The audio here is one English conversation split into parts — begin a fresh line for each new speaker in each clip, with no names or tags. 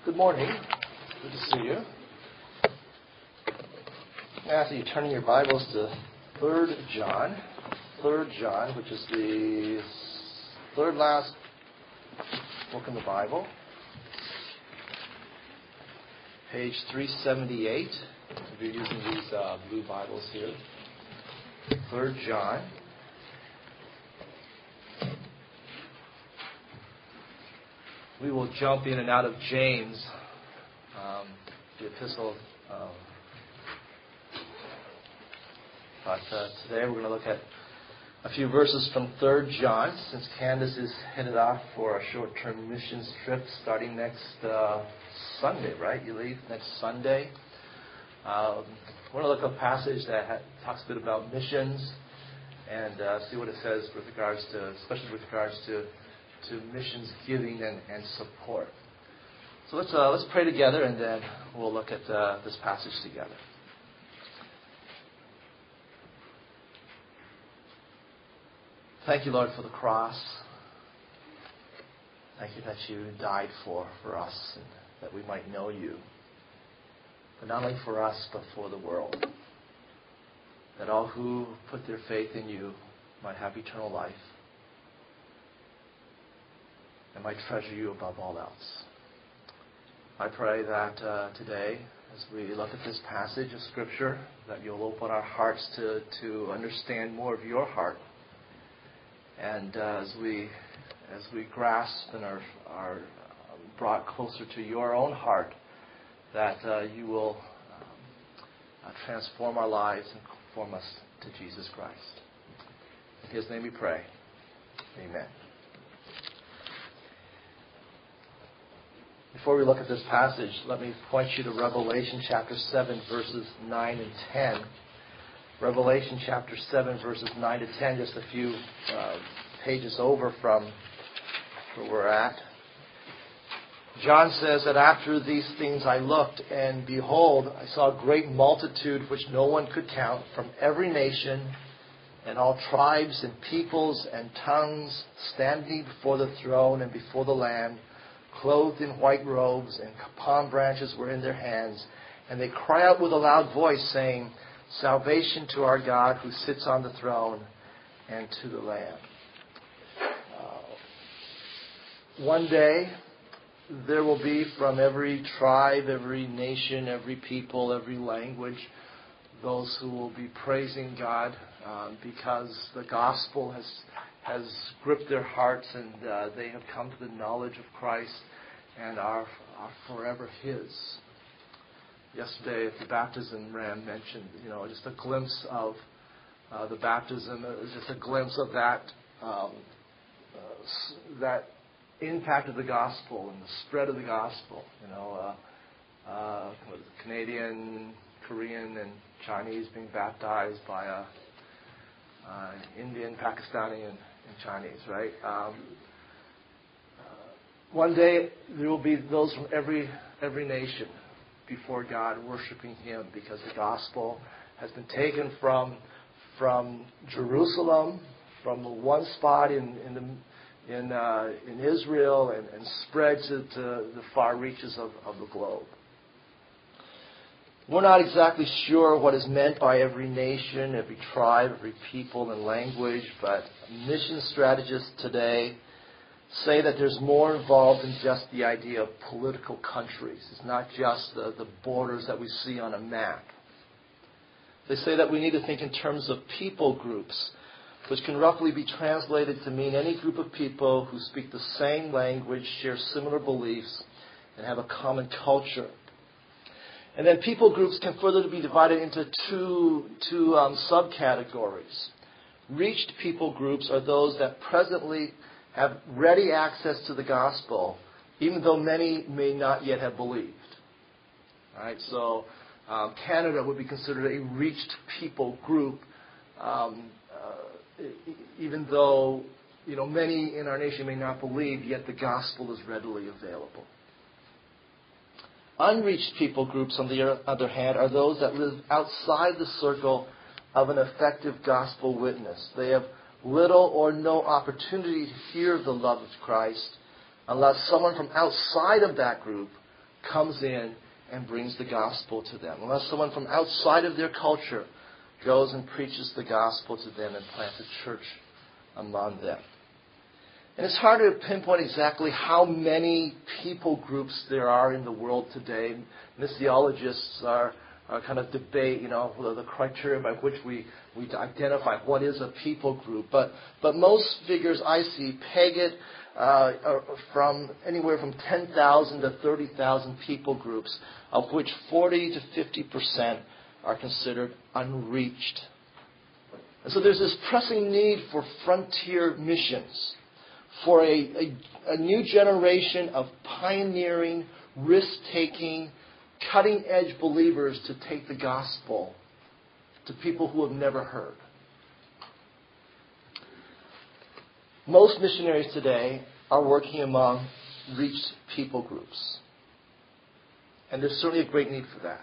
Good morning. Good to see you. After you turn in your Bibles to 3 John, which is the third last book in the Bible, page 378, if you're using these blue Bibles here. 3 John. We will jump in and out of James, the epistle. But today we're going to look at a few verses from 3 John, since Candace is headed off for a short-term missions trip starting next Sunday, right? You leave next Sunday. We're going to look at a passage that talks a bit about missions and see what it says with regards to, especially with regards to missions giving and support. So let's pray together, and then we'll look at this passage together. Thank you, Lord, for the cross. Thank you that you died for us, and that we might know you. But not only for us, but for the world. That all who put their faith in you might have eternal life and might treasure you above all else. I pray that today, as we look at this passage of Scripture, that you'll open our hearts to understand more of your heart. And as we grasp and are brought closer to your own heart, that you will transform our lives and conform us to Jesus Christ. In His name we pray. Amen. Before we look at this passage, let me point you to Revelation chapter 7, verses 9 and 10. Revelation chapter 7, verses 9 to 10, just a few pages over from where we're at. John says that after these things I looked, and behold, I saw a great multitude which no one could count, from every nation and all tribes and peoples and tongues, standing before the throne and before the Lamb, clothed in white robes, and palm branches were in their hands. And they cry out with a loud voice, saying, Salvation to our God who sits on the throne and to the Lamb. One day, there will be from every tribe, every nation, every people, every language, those who will be praising God because the gospel has gripped their hearts, and they have come to the knowledge of Christ and are forever His. Yesterday at the baptism, Ram mentioned, just a glimpse of the baptism, just a glimpse of that impact of the gospel and the spread of the gospel. Canadian, Korean, and Chinese being baptized by Indian, Pakistani, and Chinese, right? One day there will be those from every nation before God worshiping Him, because the gospel has been taken from Jerusalem, from the one spot in Israel, and spread to the far reaches of the globe. We're not exactly sure what is meant by every nation, every tribe, every people and language, but mission strategists today say that there's more involved than just the idea of political countries. It's not just the borders that we see on a map. They say that we need to think in terms of people groups, which can roughly be translated to mean any group of people who speak the same language, share similar beliefs, and have a common culture. And then people groups can further be divided into two subcategories. Reached people groups are those that presently have ready access to the gospel, even though many may not yet have believed. All right, so Canada would be considered a reached people group, even though many in our nation may not believe, yet the gospel is readily available. Unreached people groups, on the other hand, are those that live outside the circle of an effective gospel witness. They have little or no opportunity to hear the love of Christ unless someone from outside of that group comes in and brings the gospel to them. Unless someone from outside of their culture goes and preaches the gospel to them and plants a church among them. And it's hard to pinpoint exactly how many people groups there are in the world today. Missiologists are kind of debate, the criteria by which we identify what is a people group. But most figures I see peg it from anywhere from 10,000 to 30,000 people groups, of which 40 to 50% are considered unreached. And so there's this pressing need for frontier missions, for a new generation of pioneering, risk-taking, cutting-edge believers to take the gospel to people who have never heard. Most missionaries today are working among reached people groups. And there's certainly a great need for that.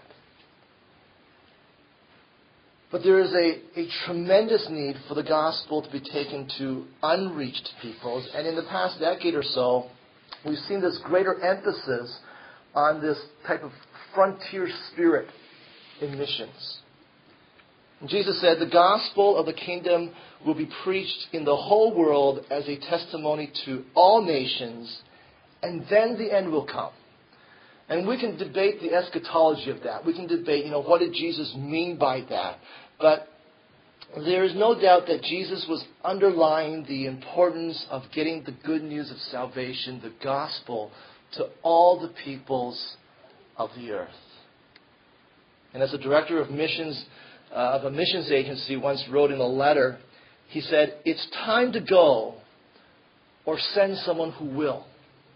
But there is a tremendous need for the gospel to be taken to unreached peoples. And in the past decade or so, we've seen this greater emphasis on this type of frontier spirit in missions. And Jesus said, the gospel of the kingdom will be preached in the whole world as a testimony to all nations, and then the end will come. And we can debate the eschatology of that. We can debate, what did Jesus mean by that? But there is no doubt that Jesus was underlying the importance of getting the good news of salvation, the gospel, to all the peoples of the earth. And as a director of missions, of a missions agency once wrote in a letter, he said, it's time to go or send someone who will.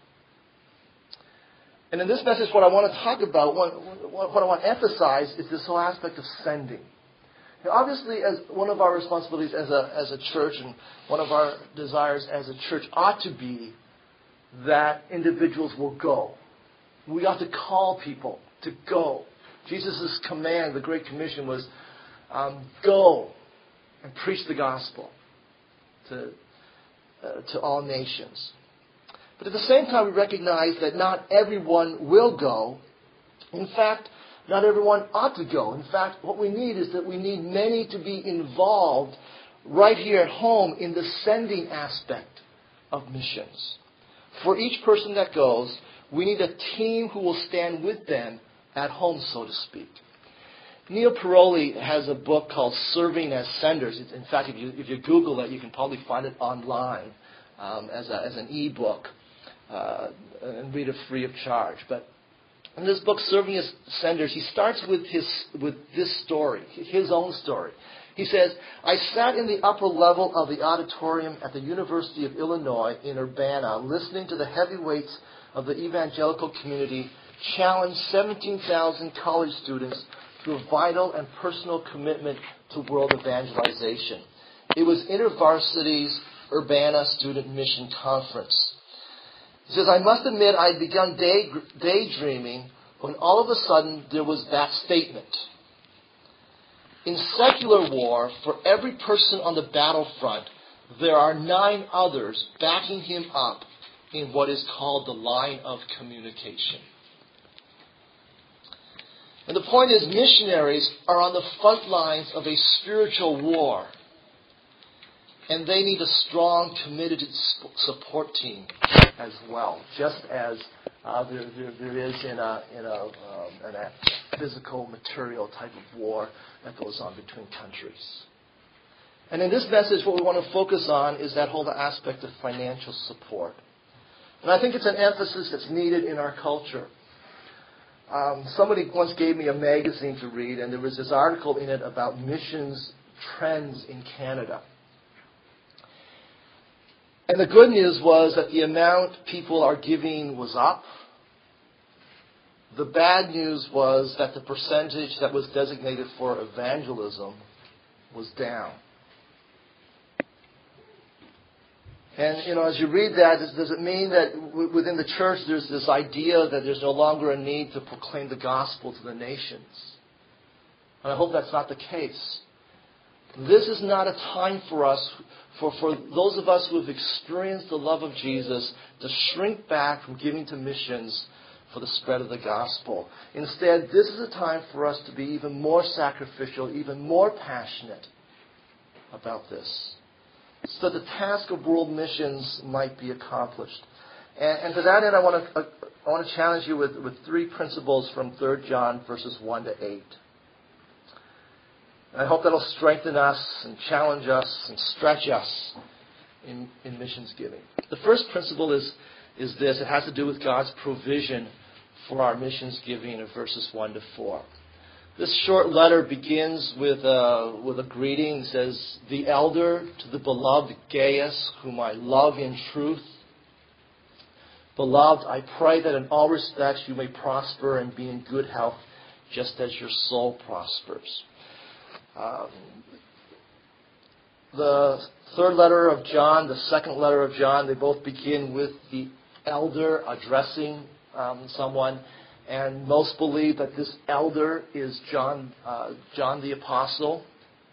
And in this message, what I want to talk about, what I want to emphasize is this whole aspect of sending. Now, obviously, as one of our responsibilities as a church and one of our desires as a church ought to be that individuals will go. We ought to call people to go. Jesus' command, the Great Commission, was go and preach the gospel to all nations. But at the same time, we recognize that not everyone will go. In fact, not everyone ought to go. In fact, what we need is that we need many to be involved right here at home in the sending aspect of missions. For each person that goes, we need a team who will stand with them at home, so to speak. Neil Paroli has a book called Serving as Senders. In fact, if you Google it, you can probably find it online as an e-book and read it free of charge. But in this book, Serving as Senders, he starts with this story, his own story. He says, I sat in the upper level of the auditorium at the University of Illinois in Urbana, listening to the heavyweights of the evangelical community challenge 17,000 college students to a vital and personal commitment to world evangelization. It was InterVarsity's Urbana Student Mission Conference. He says, I must admit I had begun daydreaming when all of a sudden there was that statement. In secular war, for every person on the battlefront, there are 9 others backing him up in what is called the line of communication. And the point is, missionaries are on the front lines of a spiritual war. And they need a strong, committed support team as well, just as there is in a physical, material type of war that goes on between countries. And in this message, what we want to focus on is that whole aspect of financial support. And I think it's an emphasis that's needed in our culture. Somebody once gave me a magazine to read, and there was this article in it about missions trends in Canada. And the good news was that the amount people are giving was up. The bad news was that the percentage that was designated for evangelism was down. And, as you read that, does it mean that within the church there's this idea that there's no longer a need to proclaim the gospel to the nations? And I hope that's not the case. This is not a time for us, for those of us who have experienced the love of Jesus, to shrink back from giving to missions for the spread of the gospel. Instead, this is a time for us to be even more sacrificial, even more passionate about this, so that the task of world missions might be accomplished. And to that end, I want to challenge you with 3 principles from 3 John verses 1 to 8. And I hope that'll strengthen us and challenge us and stretch us in missions giving. The first principle is this. It has to do with God's provision for our missions giving in verses 1 to 4. This short letter begins with a greeting. It says, "The elder to the beloved Gaius, whom I love in truth. Beloved, I pray that in all respects you may prosper and be in good health, just as your soul prospers." The third letter of John, the second letter of John, they both begin with the elder addressing someone. And most believe that this elder is John the Apostle.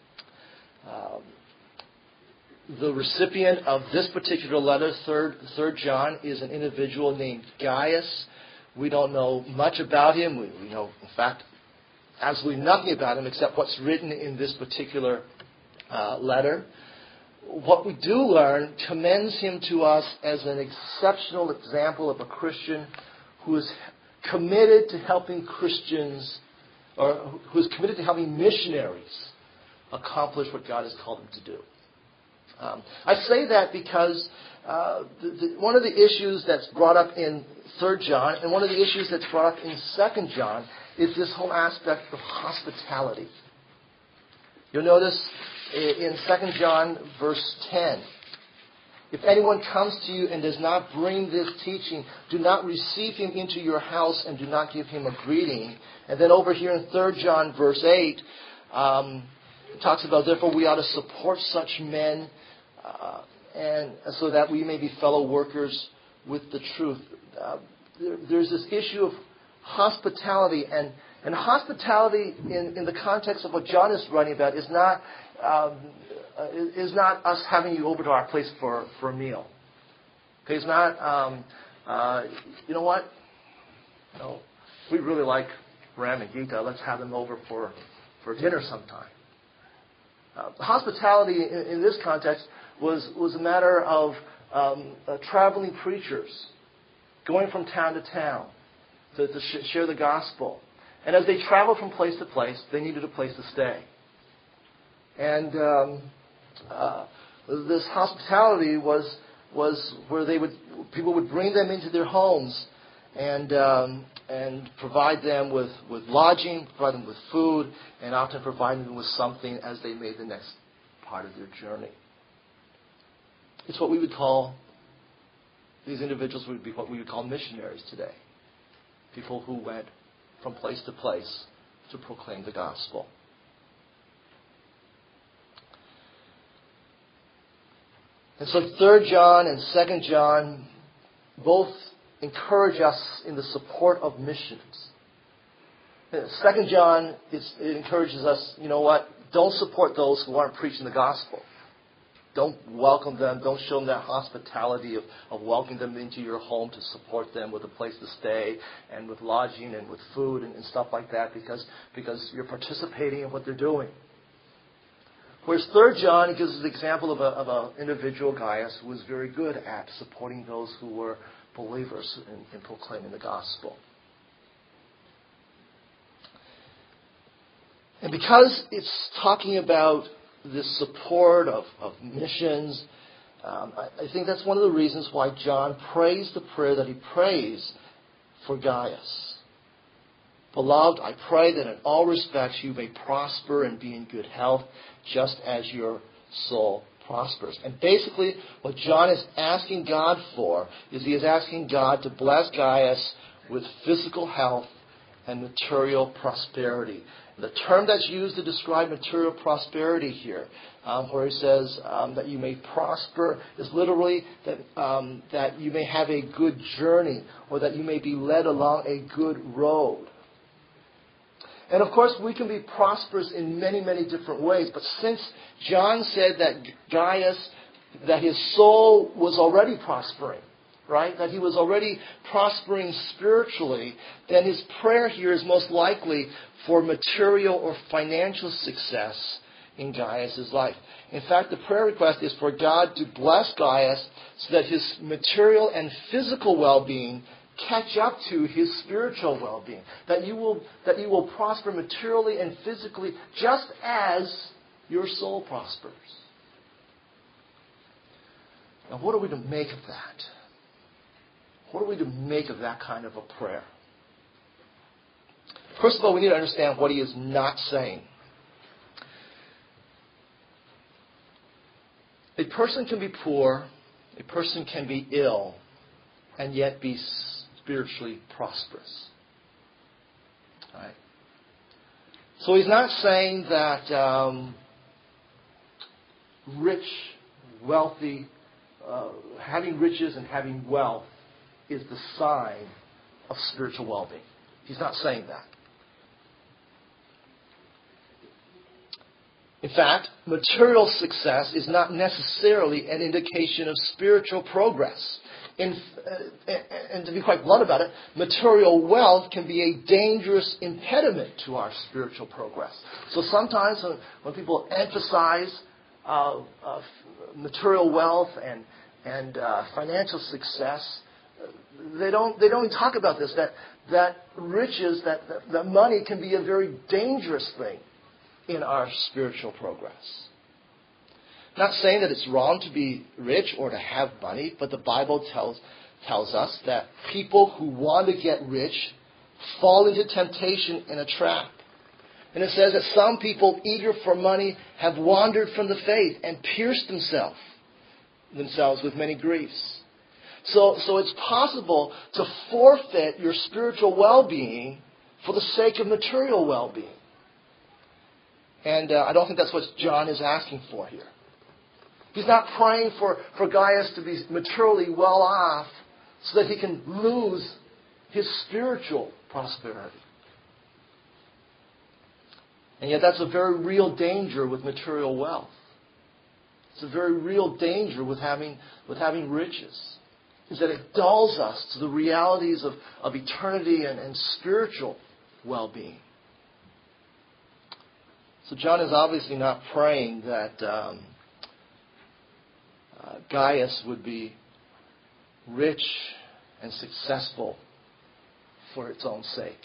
The recipient of this particular letter, third John, is an individual named Gaius. We don't know much about him. We know, in fact, absolutely nothing about him except what's written in this particular letter. What we do learn commends him to us as an exceptional example of a Christian who is committed to helping Christians, or who is committed to helping missionaries accomplish what God has called them to do. I say that because one of the issues that's brought up in 3 John and one of the issues that's brought up in 2 John is this whole aspect of hospitality. You'll notice in 2 John verse 10, "If anyone comes to you and does not bring this teaching, do not receive him into your house and do not give him a greeting." And then over here in 3 John verse 8, it talks about, "Therefore we ought to support such men, and so that we may be fellow workers with the truth." There's this issue of hospitality, and hospitality in the context of what John is writing about is not us having you over to our place for a meal. Okay, it's not, you know what? No, we really like Ram and Gita. Let's have them over for dinner sometime. Hospitality in this context was a matter of traveling preachers going from town to town to share the gospel. And as they traveled from place to place, they needed a place to stay. And this hospitality was where people would bring them into their homes and provide them with lodging, provide them with food, and often provide them with something as they made the next part of their journey. It's what we would call, these individuals would be what we would call missionaries today. People who went from place to place to proclaim the gospel. And so 3 John and 2 John both encourage us in the support of missions. 2 John, it encourages us, you know what, don't support those who aren't preaching the gospel. Don't welcome them. Don't show them that hospitality of welcoming them into your home to support them with a place to stay and with lodging and with food and stuff like that because you're participating in what they're doing. Whereas 3 John gives us the example of an individual, Gaius, who was very good at supporting those who were believers in proclaiming the gospel. And because it's talking about this support of missions, I think that's one of the reasons why John prays the prayer that he prays for Gaius. Beloved, I pray that in all respects you may prosper and be in good health, just as your soul prospers. And basically, what John is asking God for is he is asking God to bless Gaius with physical health and material prosperity. The term that's used to describe material prosperity here, where he says that you may prosper, is literally that you may have a good journey or that you may be led along a good road. And of course, we can be prosperous in many, many different ways. But since John said that Gaius, that his soul was already prospering, right? That he was already prospering spiritually, then his prayer here is most likely for material or financial success in Gaius' life. In fact, the prayer request is for God to bless Gaius so that his material and physical well-being catch up to his spiritual well-being. That you will prosper materially and physically just as your soul prospers. Now, what are we to make of that? What are we to make of that kind of a prayer? First of all, we need to understand what he is not saying. A person can be poor, a person can be ill, and yet be spiritually prosperous. Right? So he's not saying that rich, wealthy, having riches and having wealth is the sign of spiritual well-being. He's not saying that. In fact, material success is not necessarily an indication of spiritual progress. And to be quite blunt about it, material wealth can be a dangerous impediment to our spiritual progress. So sometimes when people emphasize material wealth and financial success, they don't even talk about this, that riches, that money can be a very dangerous thing in our spiritual progress. Not saying that it's wrong to be rich or to have money, but the Bible tells us that people who want to get rich fall into temptation and a trap. And it says that some people eager for money have wandered from the faith and pierced themselves with many griefs. So it's possible to forfeit your spiritual well-being for the sake of material well-being. And I don't think that's what John is asking for here. He's not praying for Gaius to be materially well off so that he can lose his spiritual prosperity. And yet that's a very real danger with material wealth. It's a very real danger with having riches. Is that it dulls us to the realities of eternity and spiritual well-being. So John is obviously not praying that Gaius would be rich and successful for its own sake.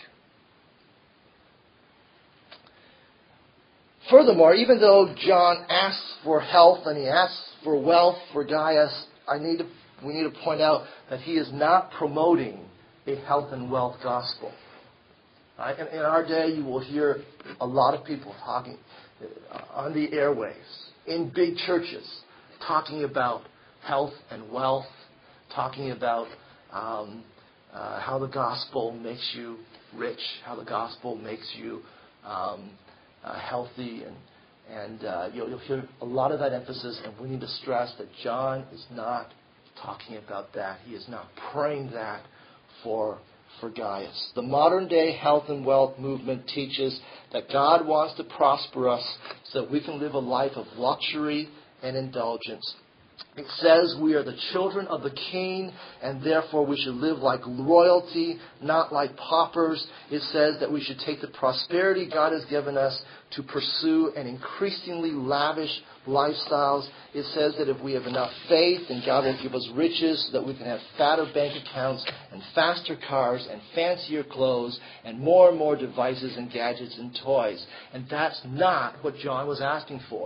Furthermore, even though John asks for health and he asks for wealth for Gaius, we need to point out that he is not promoting a health and wealth gospel. Right? In our day, you will hear a lot of people talking on the airwaves, in big churches, talking about health and wealth, talking about how the gospel makes you rich, how the gospel makes you healthy, and you'll hear a lot of that emphasis, and we need to stress that John is not talking about that. He is not praying that for Gaius. The modern day health and wealth movement teaches that God wants to prosper us so that we can live a life of luxury and indulgence. It says we are the children of the King, and therefore we should live like royalty, not like paupers. It says that we should take the prosperity God has given us to pursue an increasingly lavish lifestyles. It says that if we have enough faith, then God will give us riches so that we can have fatter bank accounts and faster cars and fancier clothes and more devices and gadgets and toys. And that's not what John was asking for.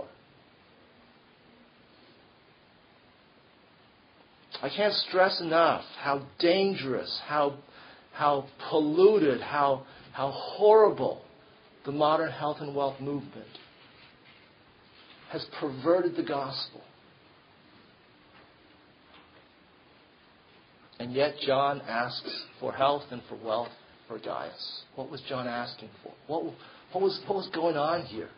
I can't stress enough how dangerous, how polluted, how horrible the modern health and wealth movement has perverted the gospel. And yet John asks for health and for wealth for Gaius. What was John asking for? What was going on here?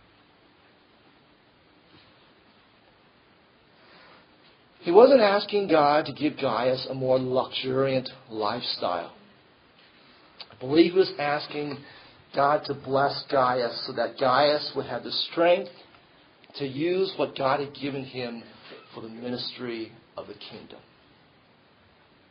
He wasn't asking God to give Gaius a more luxuriant lifestyle. I believe he was asking God to bless Gaius so that Gaius would have the strength to use what God had given him for the ministry of the kingdom.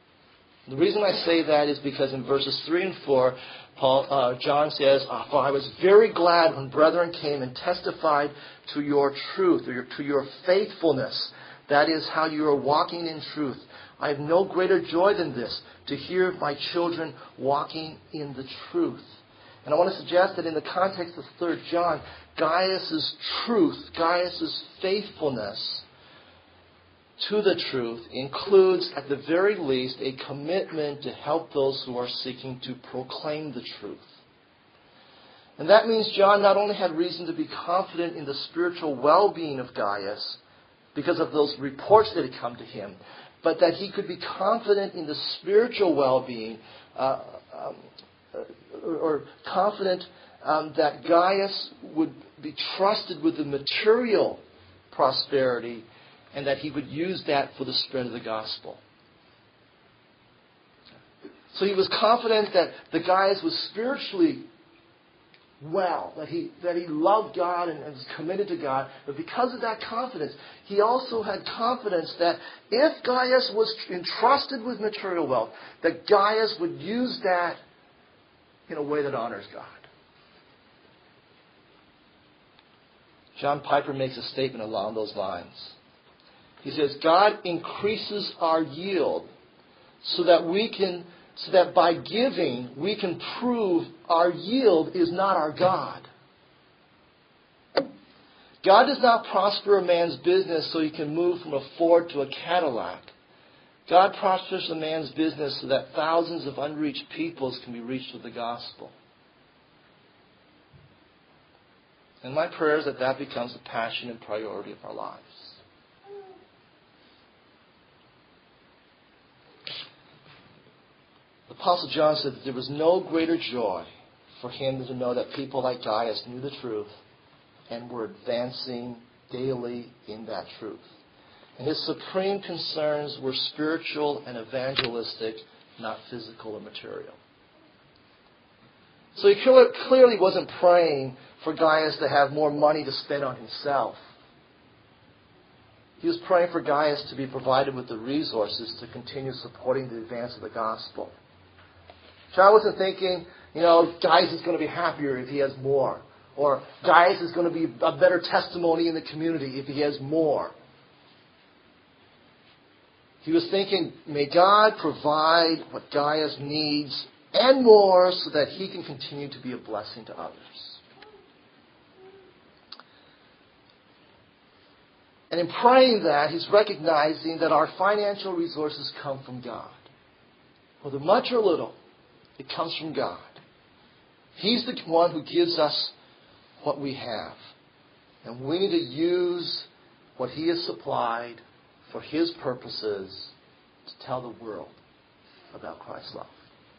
The reason I say that is because in verses 3 and 4, John says, "For I was very glad when brethren came and testified to your truth," or to your faithfulness. That is how you are walking in truth. "I have no greater joy than this, to hear my children walking in the truth." And I want to suggest that in the context of 3 John, Gaius' truth, Gaius' faithfulness to the truth includes, at the very least, a commitment to help those who are seeking to proclaim the truth. And that means John not only had reason to be confident in the spiritual well-being of Gaius because of those reports that had come to him, but that he could be confident in the spiritual well-being, or confident that Gaius would be trusted with the material prosperity and that he would use that for the spread of the gospel. So he was confident that the Gaius was spiritually well, that he loved God and was committed to God. But because of that confidence, he also had confidence that if Gaius was entrusted with material wealth, that Gaius would use that in a way that honors God. John Piper makes a statement along those lines. He says, "God increases our yield so that by giving we can prove our yield is not our God. God does not prosper a man's business so he can move from a Ford to a Cadillac. God prospers a man's business so that thousands of unreached peoples can be reached with the gospel." And my prayer is that that becomes the passion and priority of our lives. The Apostle John said that there was no greater joy for him than to know that people like Gaius knew the truth and were advancing daily in that truth. And his supreme concerns were spiritual and evangelistic, not physical or material. So he clearly wasn't praying for Gaius to have more money to spend on himself. He was praying for Gaius to be provided with the resources to continue supporting the advance of the gospel. John wasn't thinking, Gaius is going to be happier if he has more. Or Gaius is going to be a better testimony in the community if he has more. He was thinking, may God provide what Gaius needs and more so that he can continue to be a blessing to others. And in praying that, he's recognizing that our financial resources come from God. Whether much or little, it comes from God. He's the one who gives us what we have. And we need to use what he has supplied for his purposes to tell the world about Christ's love.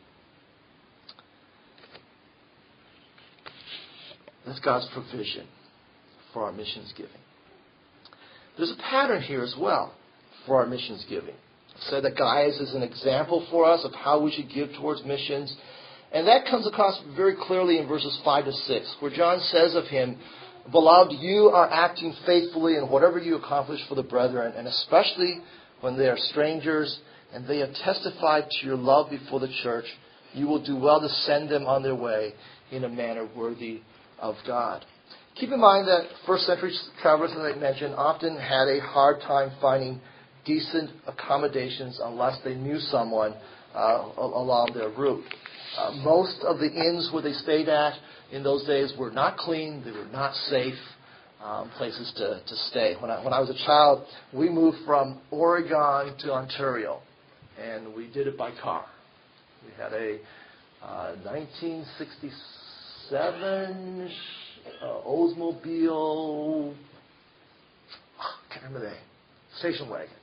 That's God's provision for our missions giving. There's a pattern here as well for our missions giving. I said that Gaius is an example for us of how we should give towards missions. And that comes across very clearly in verses 5 to 6, where John says of him, "Beloved, you are acting faithfully in whatever you accomplish for the brethren, and especially when they are strangers, and they have testified to your love before the church. You will do well to send them on their way in a manner worthy of God." Keep in mind that first century travelers, as I mentioned, often had a hard time finding decent accommodations unless they knew someone along their route. Most of the inns where they stayed at in those days were not clean. They were not safe places to stay. When I was a child, we moved from Oregon to Ontario, and we did it by car. We had a 1967 Oldsmobile, I can't remember the name, station wagon.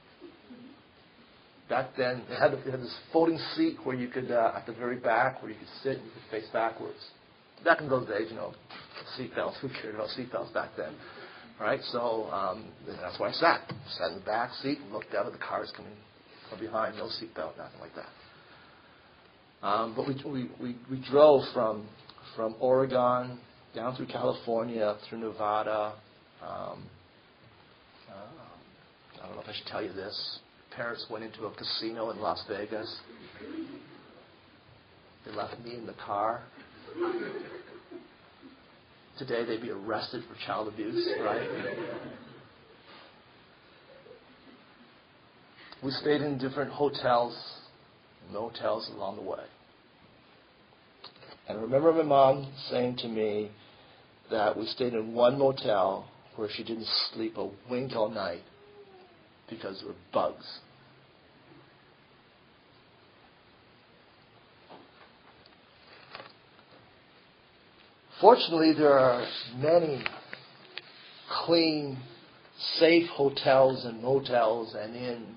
Back then, it had this folding seat where you could, at the very back, where you could sit and you could face backwards. Back in those days, seatbelts, who cared about seatbelts back then? Right? So that's where I sat. Sat in the back seat and looked out at the cars coming from behind. No seatbelt, nothing like that. But we drove from Oregon down through California, through Nevada. I don't know if I should tell you this. Parents went into a casino in Las Vegas. They left me in the car. Today they'd be arrested for child abuse, right? We stayed in different hotels, motels along the way. And I remember my mom saying to me that we stayed in one motel where she didn't sleep a wink all night because there were bugs. Fortunately, there are many clean, safe hotels and motels and inns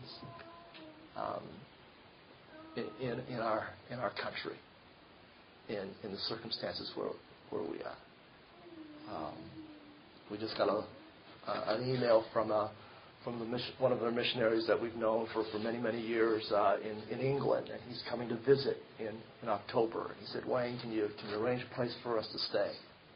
in our country, in the circumstances where we are. We just got an email from one of our missionaries that we've known for many years in England, and he's coming to visit in October. And he said, "Wayne, can you arrange a place for us to stay?"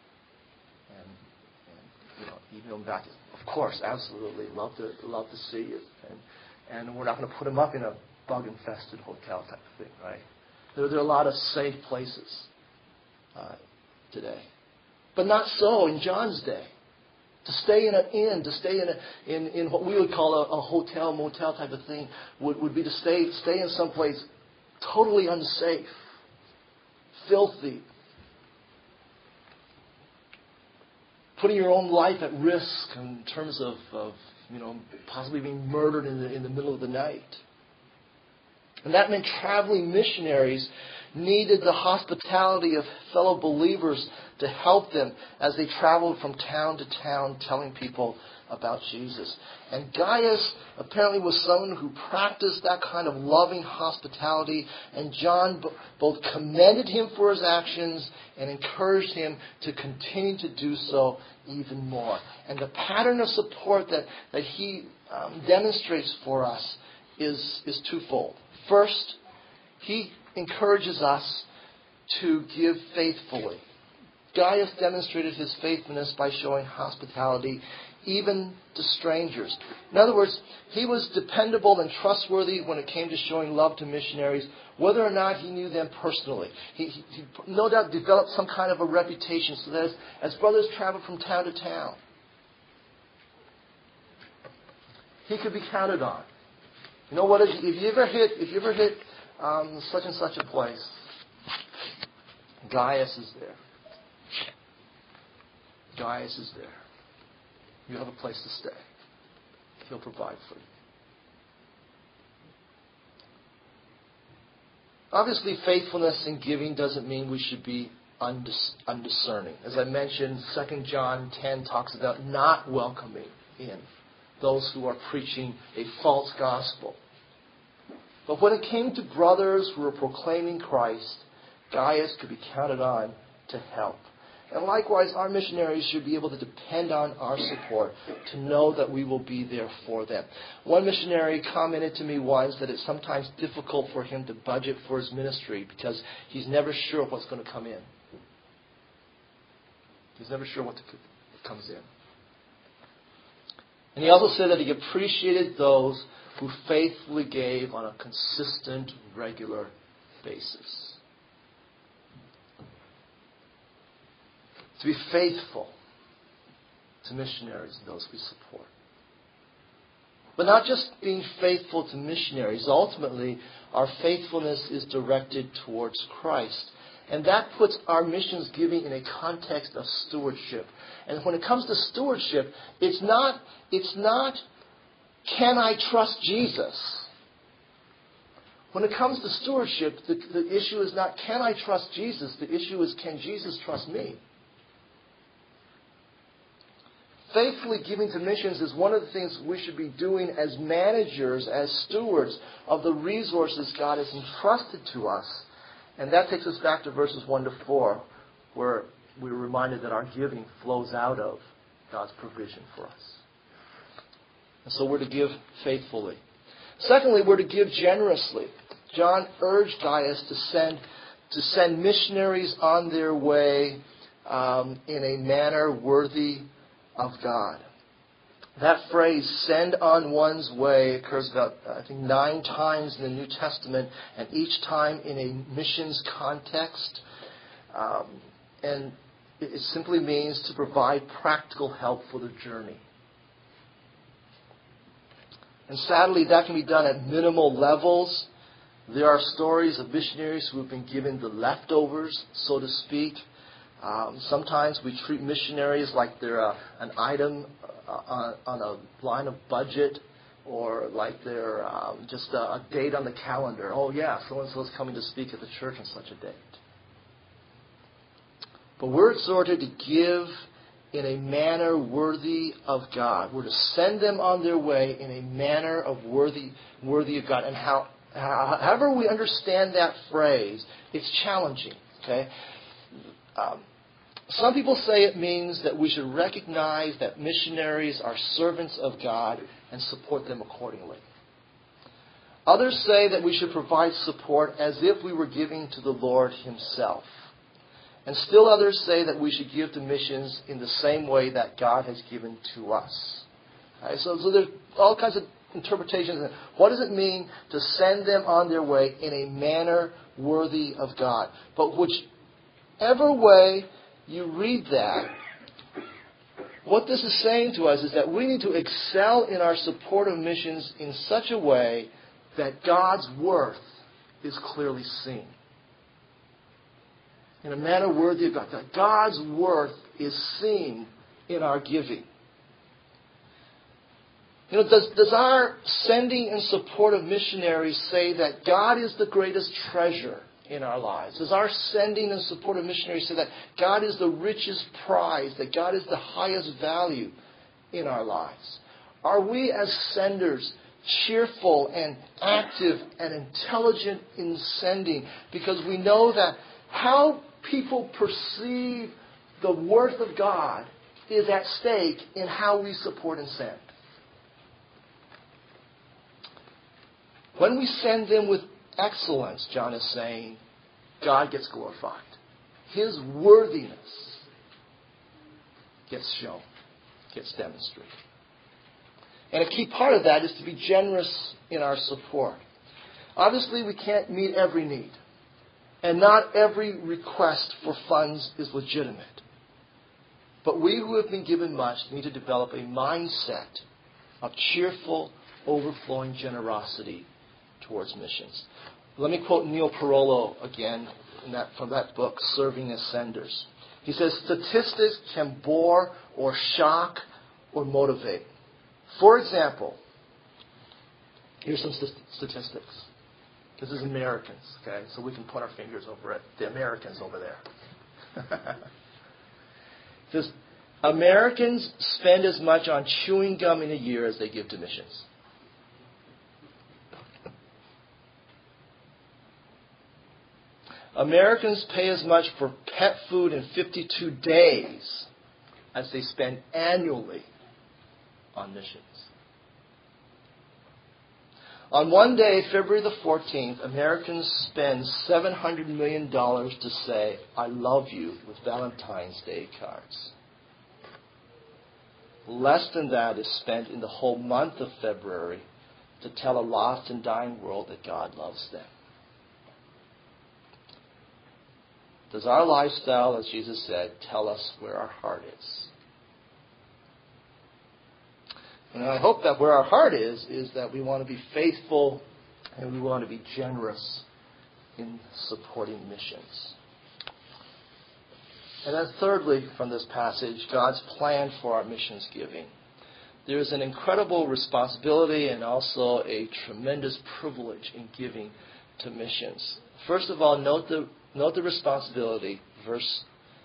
And emailed back, "Of course, absolutely, love to see you." And we're not going to put him up in a bug-infested hotel type of thing, right? There are a lot of safe places today, but not so in John's day. To stay in an inn, to stay in what we would call a hotel, motel type of thing, would be to stay in some place totally unsafe, filthy, putting your own life at risk in terms of possibly being murdered in the middle of the night. And that meant traveling missionaries needed the hospitality of fellow believers to help them as they traveled from town to town telling people about Jesus. And Gaius apparently was someone who practiced that kind of loving hospitality, and John both commended him for his actions and encouraged him to continue to do so even more. And the pattern of support that he demonstrates for us is twofold. First, he encourages us to give faithfully. Gaius demonstrated his faithfulness by showing hospitality even to strangers. In other words, he was dependable and trustworthy when it came to showing love to missionaries, whether or not he knew them personally. He no doubt developed some kind of a reputation so that as brothers traveled from town to town, he could be counted on. You know what? If you ever hit such and such a place, Gaius is there. Gaius is there. You have a place to stay. He'll provide for you. Obviously, faithfulness in giving doesn't mean we should be undiscerning. As I mentioned, 2 John 10 talks about not welcoming in those who are preaching a false gospel. But when it came to brothers who were proclaiming Christ, Gaius could be counted on to help. And likewise, our missionaries should be able to depend on our support to know that we will be there for them. One missionary commented to me once that it's sometimes difficult for him to budget for his ministry because he's never sure what's going to come in. He's never sure what comes in. And he also said that he appreciated those who faithfully gave on a consistent, regular basis. To be faithful to missionaries and those we support. But not just being faithful to missionaries. Ultimately, our faithfulness is directed towards Christ. And that puts our missions giving in a context of stewardship. And when it comes to stewardship, it's not can I trust Jesus? When it comes to stewardship, the issue is not can I trust Jesus? The issue is can Jesus trust me? Faithfully giving to missions is one of the things we should be doing as managers, as stewards of the resources God has entrusted to us. And that takes us back to verses 1 to 4, where we're reminded that our giving flows out of God's provision for us. And so we're to give faithfully. Secondly, we're to give generously. John urged Gaius to send missionaries on their way in a manner worthy of God. That phrase, send on one's way, occurs about, 9 times in the New Testament, and each time in a missions context. And it simply means to provide practical help for the journey. And sadly, that can be done at minimal levels. There are stories of missionaries who have been given the leftovers, so to speak. Sometimes we treat missionaries like they're an item on a line of budget, or like they're just a date on the calendar. Oh yeah, so-and-so is coming to speak at the church on such a date. But we're exhorted to give in a manner worthy of God. We're to send them on their way in a manner of worthy of God. And however we understand that phrase, it's challenging. Okay. Some people say it means that we should recognize that missionaries are servants of God and support them accordingly. Others say that we should provide support as if we were giving to the Lord Himself. And still others say that we should give to missions in the same way that God has given to us. Right, so there's all kinds of interpretations. What does it mean to send them on their way in a manner worthy of God? But whichever way you read that, what this is saying to us is that we need to excel in our support of missions in such a way that God's worth is clearly seen. In a manner worthy of God. That God's worth is seen in our giving. Does our sending and support of missionaries say that God is the greatest treasure in our lives? Does our sending and support of missionaries say that God is the richest prize, that God is the highest value in our lives? Are we as senders cheerful and active and intelligent in sending because we know that how people perceive the worth of God is at stake in how we support and send? When we send them with excellence, John is saying, God gets glorified. His worthiness gets shown, gets demonstrated. And a key part of that is to be generous in our support. Obviously, we can't meet every need. And not every request for funds is legitimate. But we who have been given much need to develop a mindset of cheerful, overflowing generosity towards missions. Let me quote Neil Parolo again from that book, Serving as Senders. He says, statistics can bore or shock or motivate. For example, here's some statistics. This is Americans, okay? So we can point our fingers over at the Americans over there. It says, Americans spend as much on chewing gum in a year as they give to missions. Americans pay as much for pet food in 52 days as they spend annually on missions. On one day, February the 14th, Americans spend $700 million to say, I love you, with Valentine's Day cards. Less than that is spent in the whole month of February to tell a lost and dying world that God loves them. Does our lifestyle, as Jesus said, tell us where our heart is? And I hope that where our heart is that we want to be faithful and we want to be generous in supporting missions. And then thirdly, from this passage, God's plan for our missions giving. There is an incredible responsibility and also a tremendous privilege in giving to missions. First of all, note the responsibility, verse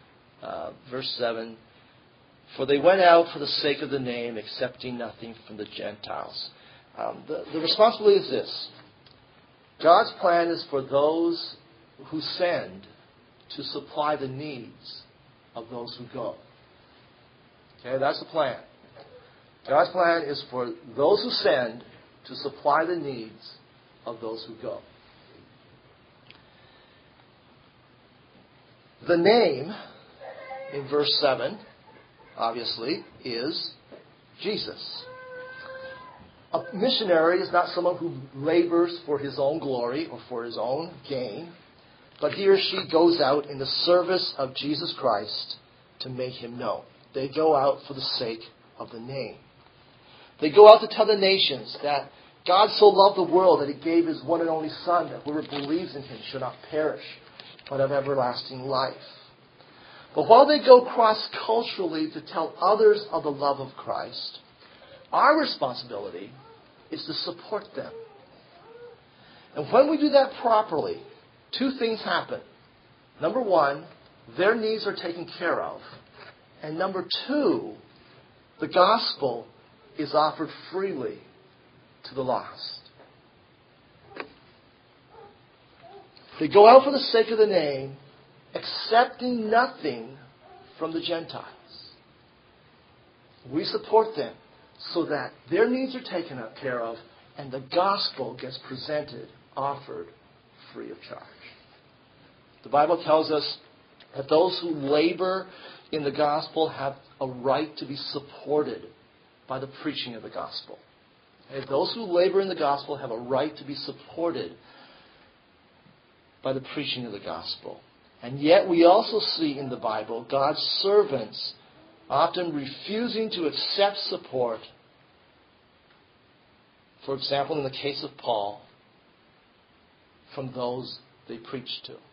7. For they went out for the sake of the name, accepting nothing from the Gentiles. The responsibility is this. God's plan is for those who send to supply the needs of those who go. Okay, that's the plan. God's plan is for those who send to supply the needs of those who go. The name, in verse 7, obviously, is Jesus. A missionary is not someone who labors for his own glory or for his own gain, but he or she goes out in the service of Jesus Christ to make him known. They go out for the sake of the name. They go out to tell the nations that God so loved the world that he gave his one and only Son, that whoever believes in him should not perish, but have everlasting life. But while they go cross-culturally to tell others of the love of Christ, our responsibility is to support them. And when we do that properly, two things happen. Number one, their needs are taken care of. And number two, the gospel is offered freely to the lost. They go out for the sake of the name, accepting nothing from the Gentiles. We support them so that their needs are taken care of and the gospel gets presented, offered, free of charge. The Bible tells us that those who labor in the gospel have a right to be supported by the preaching of the gospel. And those who labor in the gospel have a right to be supported by the preaching of the gospel. And yet we also see in the Bible God's servants often refusing to accept support. For example, in the case of Paul, from those they preached to,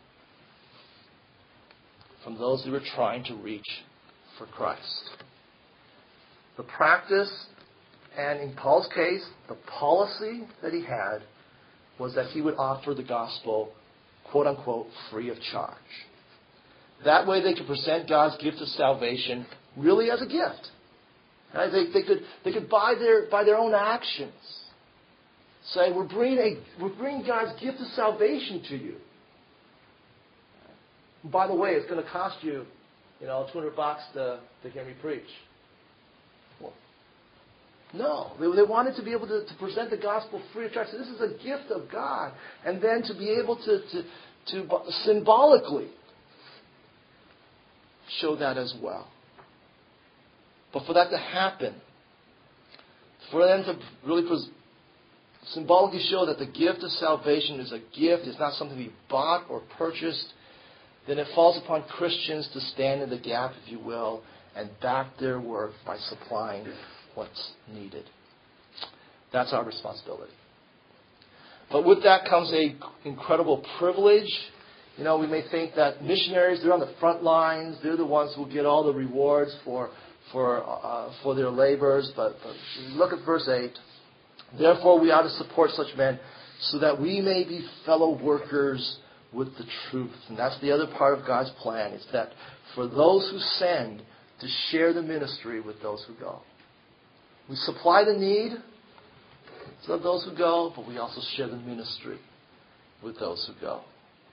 from those they were trying to reach for Christ. The practice, and in Paul's case, the policy that he had, was that he would offer the gospel, quote unquote, free of charge. That way they could present God's gift of salvation really as a gift. Right? They could by their own actions say, we're bringing God's gift of salvation to you. By the way, it's going to cost you, $200 to hear me preach. Well, no, they wanted to be able to present the gospel free of charge. So this is a gift of God, and then to be able to symbolically show that as well. But for that to happen, for them to really symbolically show that the gift of salvation is a gift, it's not something to be bought or purchased, then it falls upon Christians to stand in the gap, if you will, and back their work by supplying what's needed. That's our responsibility. But with that comes an incredible privilege. We may think that missionaries, they're on the front lines, they're the ones who get all the rewards for their labors. But look at verse 8. Therefore we ought to support such men so that we may be fellow workers with the truth. And that's the other part of God's plan. It's that for those who send, to share the ministry with those who go. We supply the need of those who go, but we also share the ministry with those who go.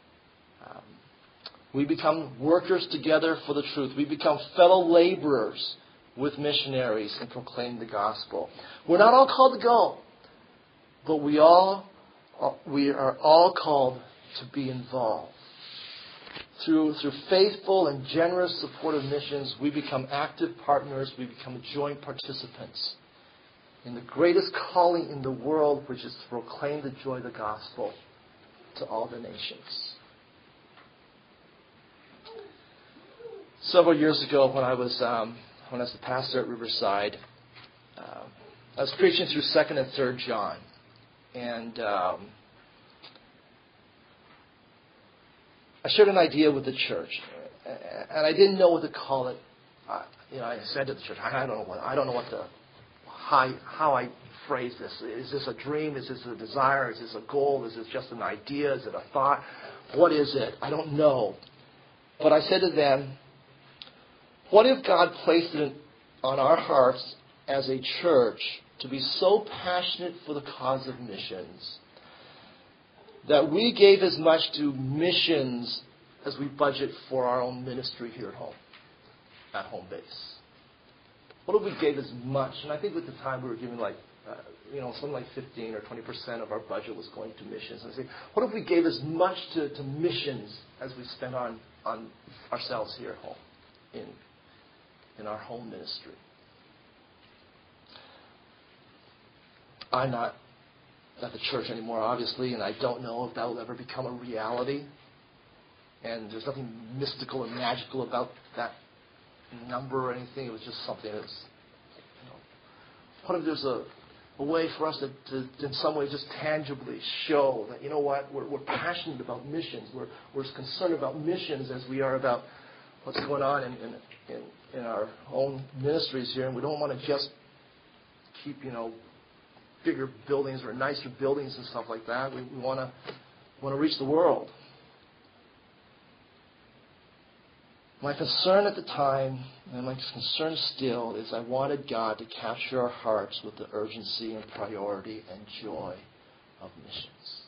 We become workers together for the truth. We become fellow laborers with missionaries and proclaim the gospel. We're not all called to go, but we are all called to be involved. Through faithful and generous support of missions, we become active partners. We become joint participants in the greatest calling in the world, which is to proclaim the joy of the gospel to all the nations. Several years ago, when I was the pastor at Riverside, I was preaching through 2nd and 3rd John, and I shared an idea with the church, and I didn't know what to call it. I said to the church, I don't know how I phrase this. Is this a dream? Is this a desire? Is this a goal? Is this just an idea? Is it a thought? What is it? I don't know. But I said to them, what if God placed it on our hearts as a church to be so passionate for the cause of missions that we gave as much to missions as we budget for our own ministry here at home base? What if we gave as much? And I think at the time we were giving something like 15 or 20% of our budget was going to missions. And I say, what if we gave as much to missions as we spent on ourselves here at home, in our home ministry? I'm not at the church anymore, obviously, and I don't know if that will ever become a reality. And there's nothing mystical or magical about that number or anything. It was just something that's, what if there's a way for us to in some way just tangibly show that, you know what, we're passionate about missions. We're as concerned about missions as we are about what's going on in our own ministries here. And we don't want to just keep, bigger buildings or nicer buildings and stuff like that. We want to reach the world. My concern at the time, and my concern still, is I wanted God to capture our hearts with the urgency and priority and joy of missions.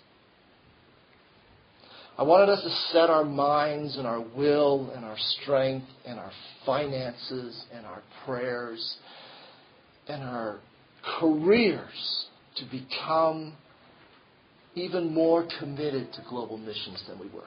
I wanted us to set our minds and our will and our strength and our finances and our prayers and our careers to become even more committed to global missions than we were.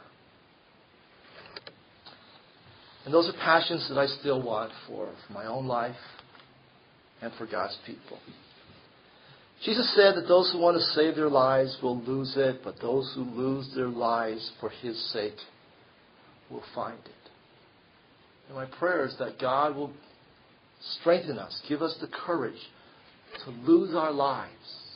And those are passions that I still want for my own life and for God's people. Jesus said that those who want to save their lives will lose it, but those who lose their lives for His sake will find it. And my prayer is that God will strengthen us, give us the courage to lose our lives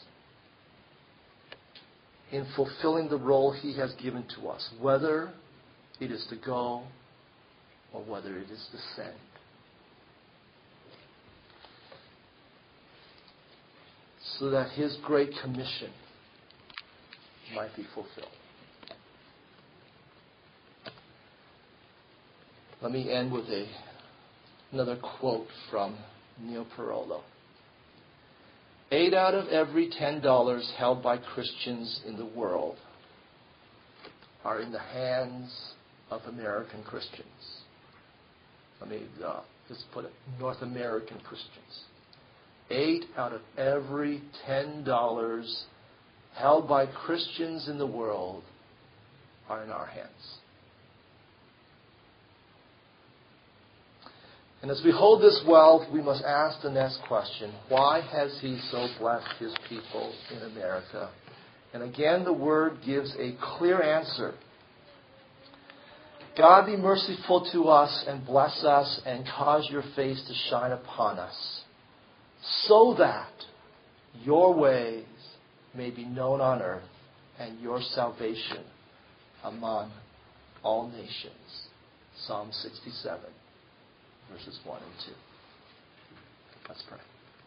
in fulfilling the role He has given to us, whether it is to go or whether it is to send. So that His great commission might be fulfilled. Let me end with another quote from Neil Perolo. 8 out of every $10 held by Christians in the world are in the hands of American Christians. Let me just put it, North American Christians. 8 out of every $10 held by Christians in the world are in our hands. And as we hold this wealth, we must ask the next question: why has He so blessed His people in America? And again, the Word gives a clear answer. God, be merciful to us and bless us and cause your face to shine upon us, so that your ways may be known on earth and your salvation among all nations. Psalm 67, verses 1 and 2. Let's pray.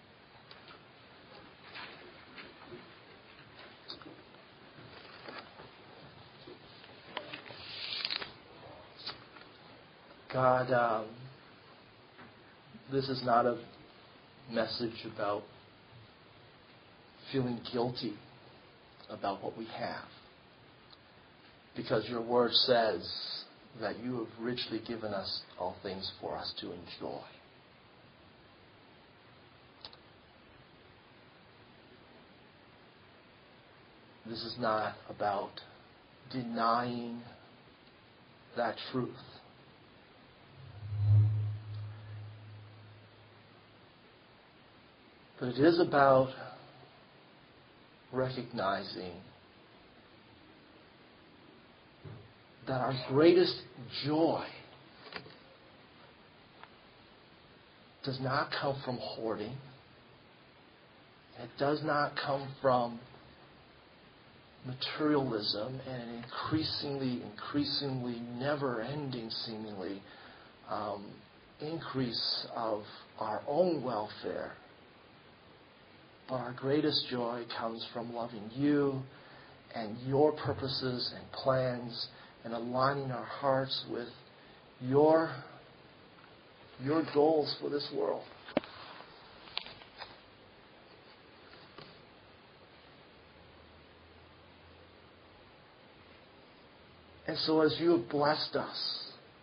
God, this is not a message about feeling guilty about what we have, because your word says that you have richly given us all things for us to enjoy. This is not about denying that truth. But it is about recognizing that our greatest joy does not come from hoarding. It does not come from materialism and an increasingly, never-ending, seemingly, increase of our own welfare. But our greatest joy comes from loving you and your purposes and plans and aligning our hearts with your goals for this world. And so as you have blessed us,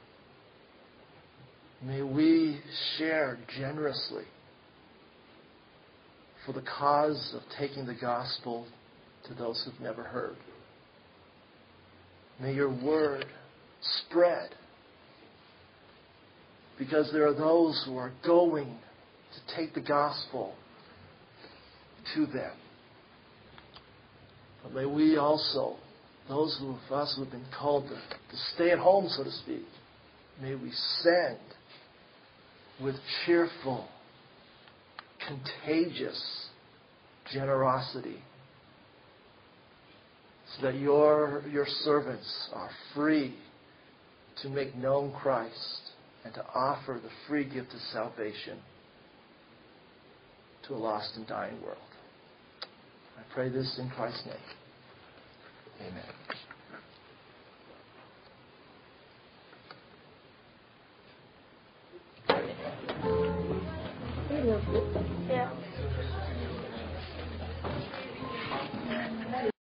may we share generously for the cause of taking the gospel to those who've never heard. May your word spread, because there are those who are going to take the gospel to them But may we also, those of us who have been called to stay at home, so to speak, may we send with cheerful, contagious generosity, so that your servants are free to make known Christ and to offer the free gift of salvation to a lost and dying world. I pray this in Christ's name. Amen.